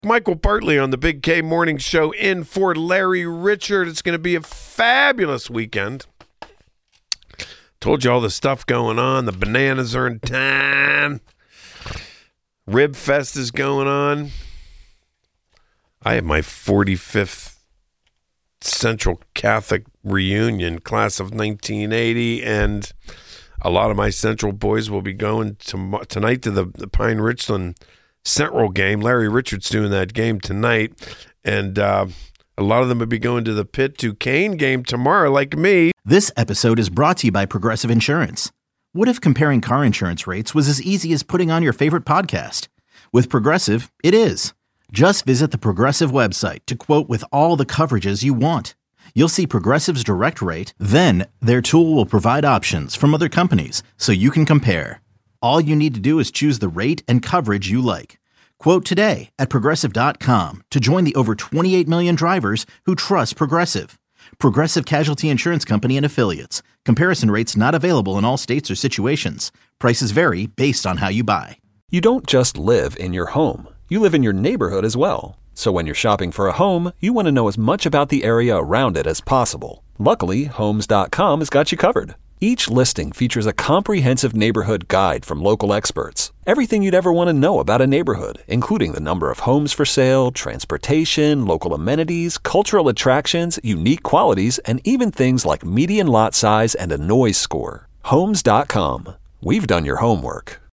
Michael Bartley on the Big K Morning Show in for Larry Richert. It's going to be a fabulous weekend. Told you all the stuff going on. The bananas are in town. Rib Fest is going on. I had my 45th Central Catholic reunion, class of 1980, and a lot of my Central boys will be going tonight to the Pine Richland Central game. Larry Richards doing that game tonight, and a lot of them will be going to the Pitt Duquesne game tomorrow, like me. This episode is brought to you by Progressive Insurance. What if comparing car insurance rates was as easy as putting on your favorite podcast? With Progressive, it is. Just visit the Progressive website to quote with all the coverages you want. You'll see Progressive's direct rate, then their tool will provide options from other companies so you can compare. All you need to do is choose the rate and coverage you like. Quote today at Progressive.com to join the over 28 million drivers who trust Progressive. Progressive Casualty Insurance Company and Affiliates. Comparison rates not available in all states or situations. Prices vary based on how you buy. You don't just live in your home. You live in your neighborhood as well. So when you're shopping for a home, you want to know as much about the area around it as possible. Luckily, Homes.com has got you covered. Each listing features a comprehensive neighborhood guide from local experts. Everything you'd ever want to know about a neighborhood, including the number of homes for sale, transportation, local amenities, cultural attractions, unique qualities, and even things like median lot size and a noise score. Homes.com. We've done your homework.